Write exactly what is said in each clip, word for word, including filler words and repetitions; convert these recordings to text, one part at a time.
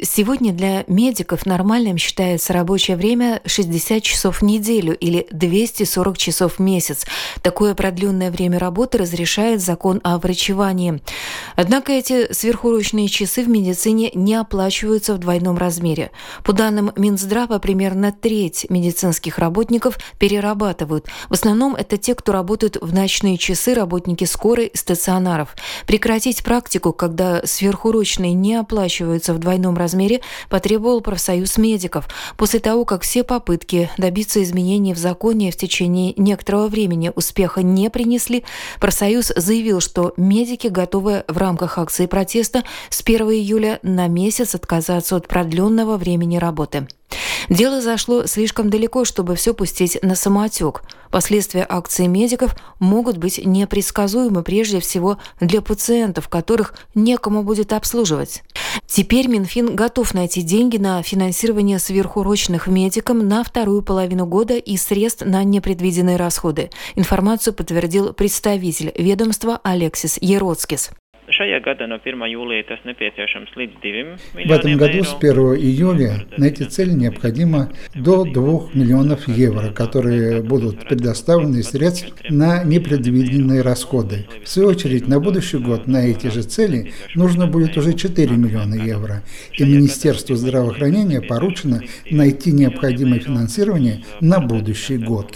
Сегодня для медиков нормальным считается рабочее время шестьдесят часов в неделю или двести сорок часов в месяц. Такое продленное время работы разрешает закон о врачевании. Однако эти сверхурочные часы в медицине не оплачиваются в двойном размере. По данным Минздрава, примерно треть медицинских работников перерабатывают. В основном это те, кто работают в ночные часы, работники скорой, стационаров. Прекратить практику, когда сверхурочные не оплачиваются в двойном размере, потребовал профсоюз медиков. После того, как все попытки добиться изменений в законе в течение некоторого времени успеха не принесли, профсоюз заявил, что медики готовы в рамках акции протеста с первого июля на месяц отказаться от продленного времени работы. Дело зашло слишком далеко, чтобы все пустить на самотек. Последствия акции медиков могут быть непредсказуемы прежде всего для пациентов, которых некому будет обслуживать. Теперь Минфин готов найти деньги на финансирование сверхурочных медикам на вторую половину года и средств на непредвиденные расходы. Информацию подтвердил представитель ведомства Алексис Ероцкис. В этом году с первого июля на эти цели необходимо до двух миллионов евро, которые будут предоставлены из средств на непредвиденные расходы. В свою очередь, на будущий год на эти же цели нужно будет уже четыре миллиона евро, и Министерству здравоохранения поручено найти необходимое финансирование на будущий год.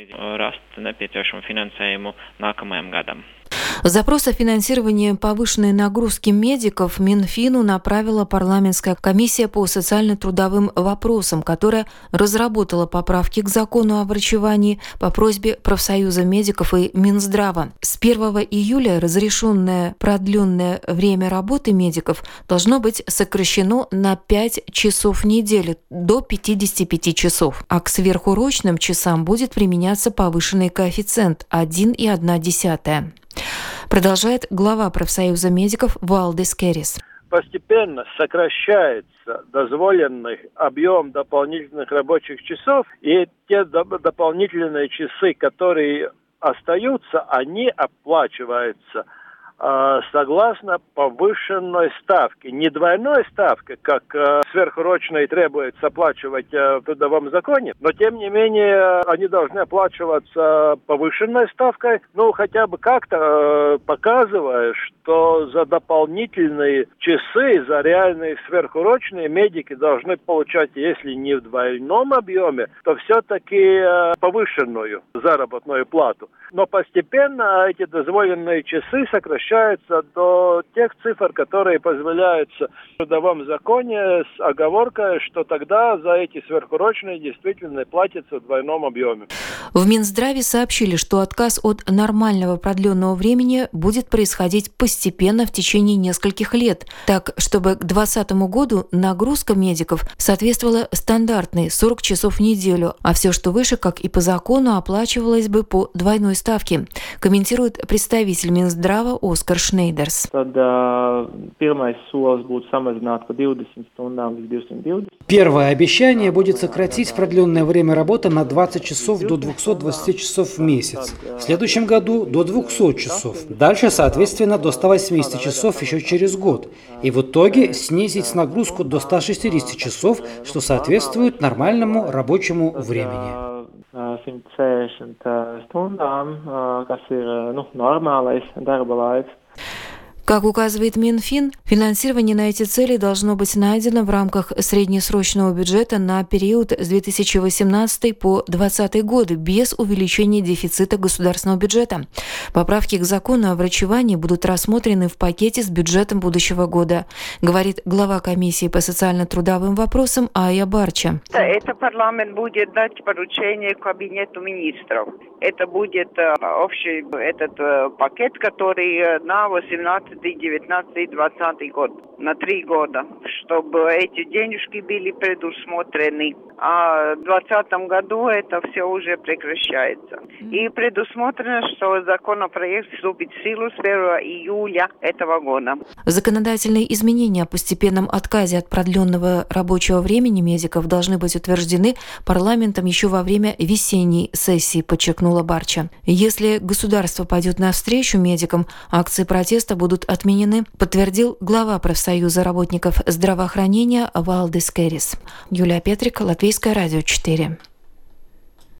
Запрос о финансировании повышенной нагрузки медиков Минфину направила парламентская комиссия по социально-трудовым вопросам, которая разработала поправки к закону о врачевании по просьбе профсоюза медиков и Минздрава. С первого июля разрешенное продленное время работы медиков должно быть сокращено на пять часов в неделю до пятидесяти пяти часов, а к сверхурочным часам будет применяться повышенный коэффициент один и одна десятая. Продолжает глава профсоюза медиков Валдис Керрис. Постепенно сокращается дозволенный объем дополнительных рабочих часов, и те дополнительные часы, которые остаются, они оплачиваются э, согласно повышенной ставке. Не двойной ставке, как э, сверхурочные требуется оплачивать э, в трудовом законе, но тем не менее они должны оплачиваться повышенной ставкой, ну хотя бы как-то э, показывая, что за дополнительные часы, за реальные сверхурочные медики должны получать, если не в двойном объеме, то все-таки э, повышенную заработную плату. Но постепенно эти дозволенные часы сокращаются до тех цифр, которые позволяются в трудовом законе, с оговоркой, что тогда за эти сверхурочные действительно платятся в двойном объеме. В Минздраве сообщили, что отказ от нормального продленного времени будет происходить постепенно в течение нескольких лет, так, чтобы к двадцатому году нагрузка медиков соответствовала стандартной сорок часов в неделю, а все, что выше, как и по закону, оплачивалось бы по двойной ставке, комментирует представитель Минздрава Оскар Шнейдерс. Первое обещание будет сократить продленное время работы на двадцать часов до двухсот двадцати часов в месяц. В следующем году до двухсот часов. Дальше, соответственно, до ста восьмидесяти часов еще через год. И в итоге снизить нагрузку до ста шестидесяти часов, что соответствует нормальному рабочему времени. Как указывает Минфин, финансирование на эти цели должно быть найдено в рамках среднесрочного бюджета на период с две тысячи восемнадцатого по две тысячи двадцатый годы без увеличения дефицита государственного бюджета. Поправки к закону о врачевании будут рассмотрены в пакете с бюджетом будущего года, говорит глава комиссии по социально-трудовым вопросам Ая Барча. Это парламент будет дать поручение кабинету министров. Это будет общий этот пакет, который на восемнадцатый, девятнадцатый, двадцатый год, на три года, чтобы эти денежки были предусмотрены. А в двадцатом году это все уже прекращается. И предусмотрено, что законопроект вступит в силу с первого июля этого года. Законодательные изменения о постепенном отказе от продленного рабочего времени медиков должны быть утверждены парламентом еще во время весенней сессии, подчеркнула Барча. Если государство пойдет навстречу медикам, акции протеста будут будут отменены, подтвердил глава профсоюза работников здравоохранения Валдис Керрис. Юлия Петрик, Латвийское радио четыре.